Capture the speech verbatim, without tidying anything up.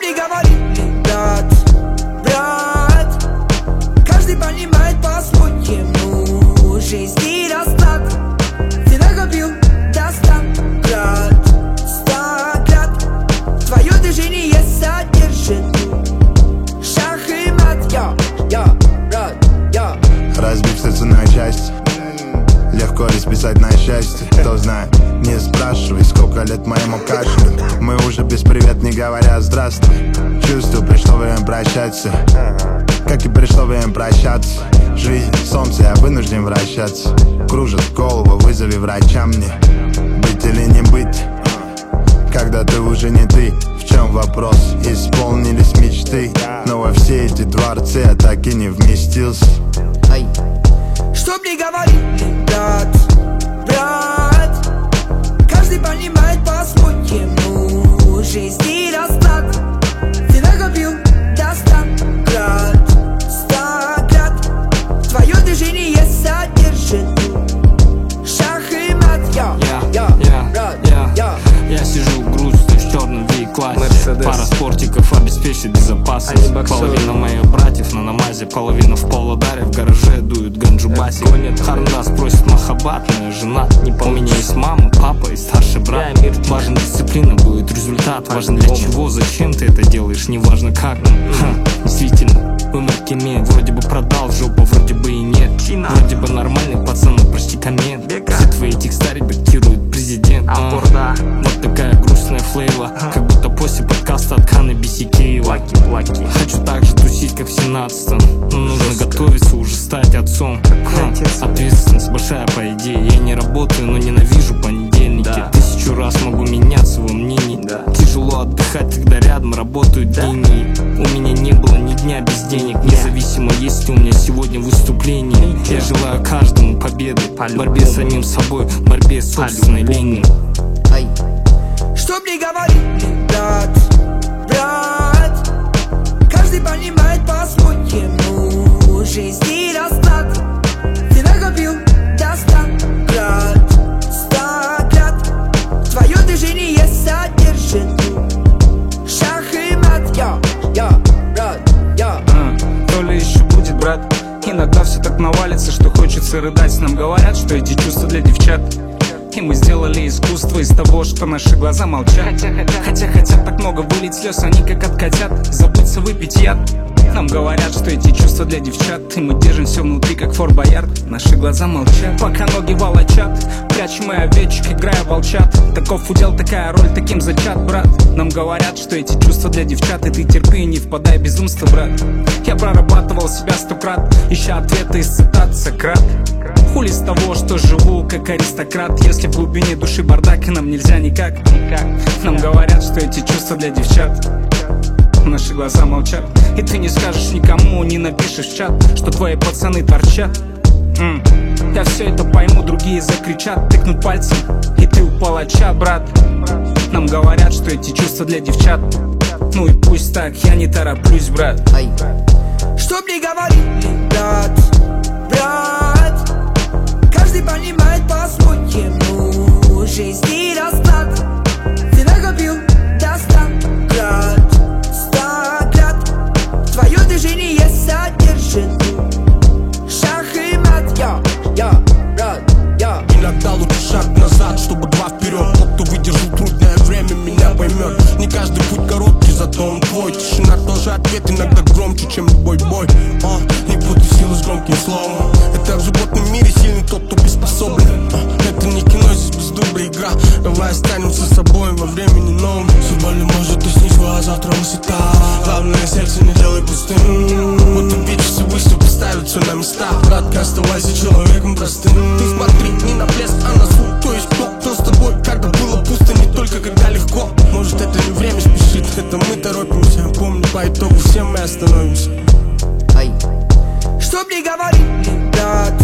не говори, брат, брат, каждый понимает по-своему жизнь и расклад. Ты накопил до ста крат, ста крат. Твое движение содержит шах и мат. Я, я, брат, я. Разбив сердце на части, легко ли списать на счастье? Кто знает, не спрашивай, сколько лет моему кашлю. Мы уже без привет, не говоря здравствуй. Чувствую, пришло время прощаться, как и пришло время прощаться. Жизнь, солнце, я вынужден вращаться. Кружит голову, вызови врача мне. Быть или не быть, когда ты уже не ты. В чем вопрос? Исполнились мечты, но во все эти дворцы я так и не вместился. Чтоб не говори, брат, брат, каждый понимает по-своему жизнь и расклад. Ты накопил до ста крат, ста крат. Твое движение содержит шах и мат. Я, я, я, брат, я, я. Я сижу в грустной в черном V-классе. Пара спортиков обеспечит безопасность. Половина моих братьев на намазе, половина в полударе. В гараже дуют ганджубаси. Харнас просит махабатная жена. У меня есть мама, папа и старший брат. Важна дисциплина, будет результат. Важно для чего, зачем ты это делаешь, не важно как. Ха, действительно, умер Кеме. Вроде бы продал жопу, вроде бы и нет. Вроде бы нормальный пацан, но почти коммент. Все твои текста редактирует президент. а, Вот такая грустная флейва, как будто после подкаста от Ханы Бисикеева. Хочу так же тусить, как в семнадцатом, но нужно готовиться уже стать отцом. Ха, ответственность большая по идее. Я не работаю, но ненавижу понедельники. Тысячу раз могу меняться во мнении. Тяжело отдыхать, когда рядом работают деньги. У меня не было ни дня без денег. Независимо, есть у меня сегодня выступление. Я желаю каждому победы, борьбе с самим собой, борьбе с собственной ленью. Чтоб не говори, брат, брат, каждый понимает по-своему жизнь и расклад. Ты накопил до ста крат, ста крат. Твое движение содержит шах и мат. Я, я, брат, я. То ли еще будет, брат. Иногда все так навалится, что хочется рыдать. Нам говорят, что эти чувства для девчат. И мы сделали искусство из того, что наши глаза молчат. Хотя хотят так много вылить слез, они как от котят. Забыться выпить яд. Нам говорят, что эти чувства для девчат. И мы держим все внутри, как Форт Боярд. Наши глаза молчат, пока ноги волочат. Прячем мы овечек, играя волчат. Таков удел, такая роль, таким зачат, брат. Нам говорят, что эти чувства для девчат. И ты терпи и не впадай в безумство, брат. Я прорабатывал себя сто крат, ища ответы из цитат Сократ. Хули с того, что живу как аристократ. Если в глубине души бардак, и нам нельзя никак. Нам говорят, что эти чувства для девчат. Наши глаза молчат. И ты не скажешь никому, не напишешь в чат, что твои пацаны торчат. М. Я все это пойму, другие закричат, тыкнут пальцем, и ты у палача, брат. Нам говорят, что эти чувства для девчат. Ну и пусть так, я не тороплюсь, брат. Чтоб не говори, брат, брат, каждый понимает по-своему жизнь и расклад. Ты накопил до ста крат, ста крат. Твое движение содержит шах и мат. Я, я, брат, я. Иногда лучше шаг назад, чтобы два вперед. Тот, кто выдержал трудное время, меня поймет. Не каждый путь короткий, зато он твой. Тишина тоже ответ, иногда громче, чем любой бой. а, Не путай силу с громким словом. Это в животном мире сильный тот, кто приспособлен. а, Это не кино, здесь бездумная игра. Давай останемся с собой во времени новом. Судьба ли может уснуть, а завтра высота. Главное, сердце не делай пустым. Вот увидишь, все выступы ставят все на места. Братка, оставайся человеком простым. Ты смотри не на блеск, а на звук. То есть кто, кто с тобой, когда было пусто, не только когда легко. Может, это не время спешит, это мы торопимся. Помни, по итогу все мы остановимся. Чтоб не говори, брат,